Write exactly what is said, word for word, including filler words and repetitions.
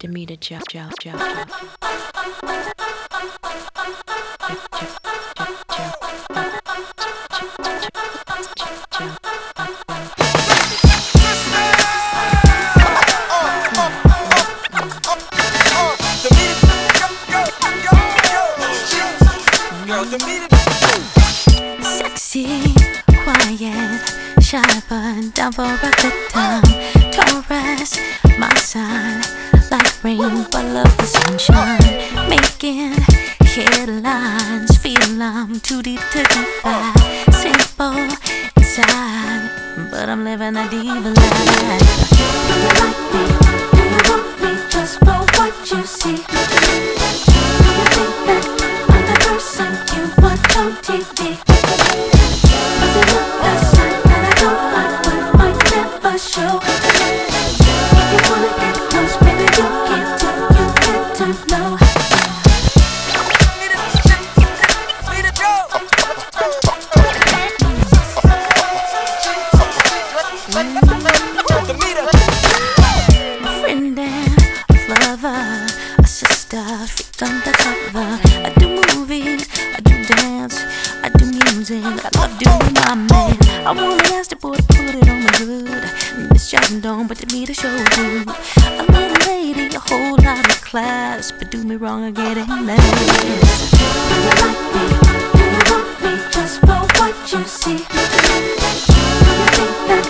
Demeter Joe Joe Joe Joe. Sexy, quiet, shy but down for a good time. Taurus, my sign, like rain but love the sunshine. Making headlines, feel I'm too deep to defy. Simple inside, but I'm living a diva life. Do you like me? Do you want me just for what you see? Do you think that I'm the person you want on T V? Does it look the same that I don't like but might never show? If you wanna get close, baby, you can't do, you get to know. A friend and a lover, a sister, freaked undercover. I do movies, I do dance, I do music, I love doing my man. I wanna ask the boy to put it on me good. Miss Jackson don't, but to me the show do. A little lady, a whole lot of class, but do me wrong, I get it mad. Do you like me? Do you want me just for what you see? Do you think that